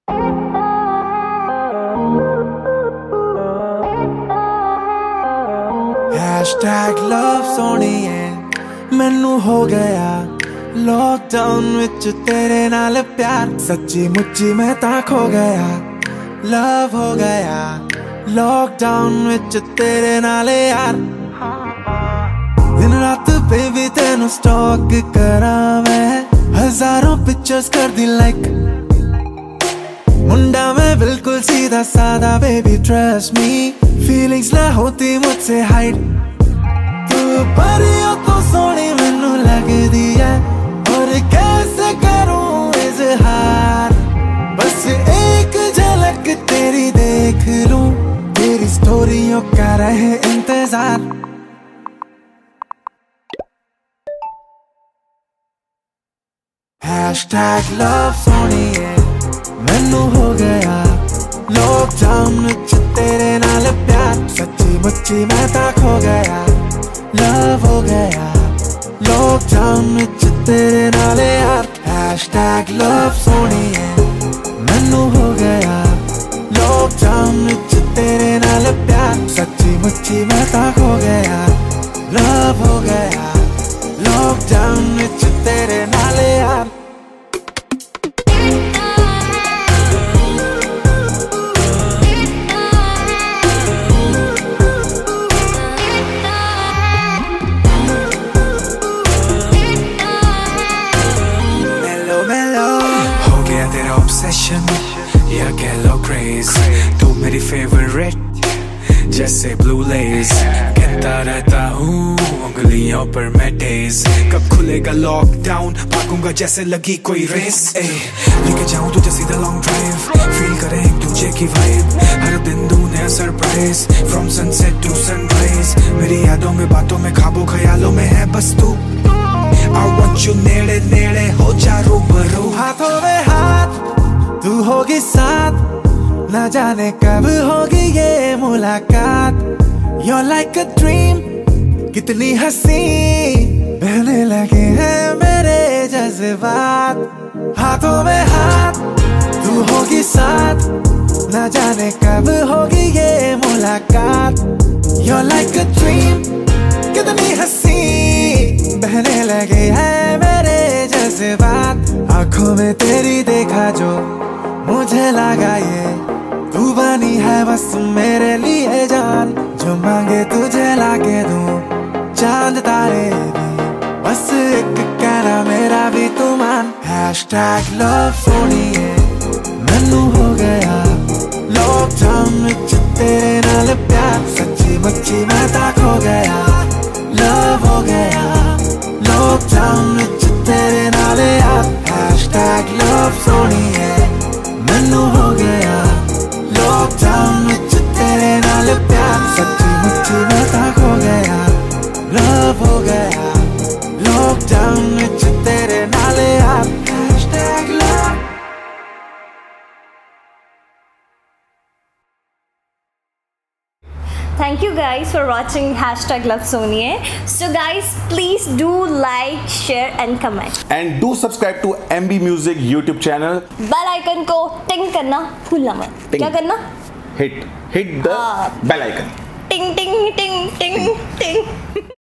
Hashtag love सोनिए मैनू हो गया लॉकडाउन विच तेरे नाल प्यार सच्ची मुच्ची मैं तां खो गया लव हो गया लॉकडाउन विच तेरे नाल यार दिन रात बेबी तेनू स्टॉक करा मैं हजारों पिक्चर्स कर दी लाइक मुंडा मैं बिल्कुल सीधा साधा बेबी ट्रस्ट मी फीलिंग्स ना होती मुझसे हाइड तू परियों तो सोनी मैनू लग दिया और कैसे करूं इजहार बस एक झलक तेरी देख लूं तेरी स्टोरियों का रहे इंतजार Hashtag love सोनिए मैनू हो गया लॉकडाउन विच तेरे नाल प्यार सच्ची मुच्ची मैं तां खो गया लव हो गया लॉकडाउन विच तेरे नाल यार Hashtag love सोनिए मैनू हो गया लॉकडाउन विच तेरे नाल प्यार सच्ची मुच्ची मैं तां खो गया लव हो गया लॉकडाउन विच तेरे नाल यार या कह लो क्रेज तू मेरी फेवरेट जैसे ब्लू लेज कहता रहता हूँ उंगलियों पर मैं डेज कब खुलेगा लॉकडाउन भागूंगा जैसे लगी कोई रेस लेके जाऊं तुझे सीधा लॉन्ग ड्राइव फील करें एक दूजे की वाइब हर दिन दूं नया surprise from sunset to sunrise मेरी यादों में बातों में ख्वाबों ख्यालों में है बस तू I want you नेड़े नेड़े हो जा रूबरू हाथों में हाथ तू होगी साथ न जाने कब होगी ये मुलाकात You're like a dream कितनी हंसी बहने लगे हैं मेरे जज्बात हाथों में हाथ तू होगी साथ न जाने कब होगी ये मुलाकात You're like a dream कितनी हंसी बहने लगे हैं मेरे जज्बात आंखों में तेरी देखा जो मुझे लगा ये तू बनी है बस मेरे लिए जान जो मांगे तुझे लाके दूं चांद तारे भी बस एक कहना मेरा भी तू मान Hashtag love सोनिए मैनू हो गया लॉकडाउन विच तेरे नाल प्यार सच्ची मुच्ची मैं तां खो गया लव हो गया लॉकडाउन विच तेरे नाल यार Hashtag love सोनिए मैनू हो गया लॉकडाउन विच तेरे नाल प्यार सच्ची मुच्ची मैं तां खो गया लव हो गया लॉकडाउन विच तेरे नाल यार Hashtag love Thank you guys for watching Hashtag Love Sonie. So guys, please do like, share and comment. And do subscribe to MB Music YouTube channel. Bell icon को टिंग करना भूलना मत. क्या करना? Hit the bell icon. Ting ting ting ting ting.